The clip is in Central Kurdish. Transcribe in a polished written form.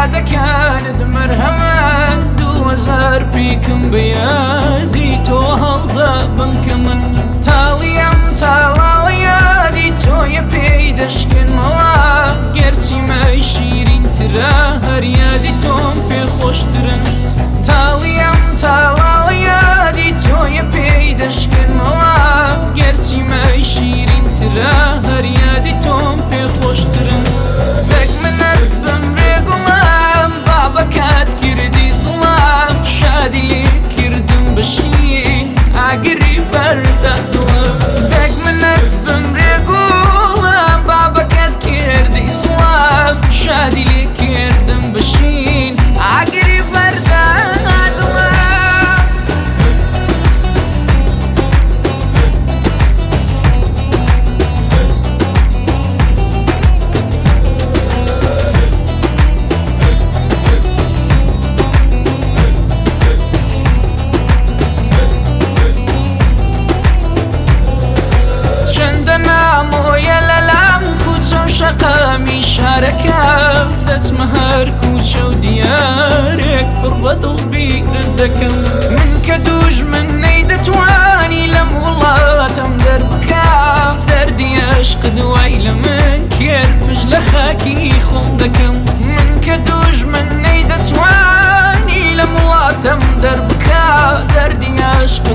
دەکەنت مەرهەمە 2000 پیکم بەیادی تۆ هەڵدا بنکە من تاڵیم تاڵاوە یادی تۆیە پێی دەشکێنمەوە گەرچی مای شیرینترە هەر یادی تۆم پێ خۆشترن تاڵیم تاڵاوە یادی تۆیە پێی دەشکێنمەوە گەرچی مای شیرینترە هەر یادی تۆم پێ خۆشترن دەگمنت بمرێ گوڵام بابەکات کردی زوڵام شادی لێ کردم بەشین ئاگری بەردا دڵم دەگمنت بمرێ گوڵام بابەکات کردی زوڵام شادی لێ کردم بەشین ئاگری بەردا شقامی شارەکەم دەچمە هەر کوچە و دیارێک پڕ بە دڵبیرت دەکەم من کە دوژمن نەی دەتوانی لەم وڵاتەم دەربکام دەردی عەشق دوای لە من کێر پشت لە خاکی خۆم دەکەم من کە دوژمن نەی دەتوانی لەم وڵاتەم دەربکا دەردی عەشق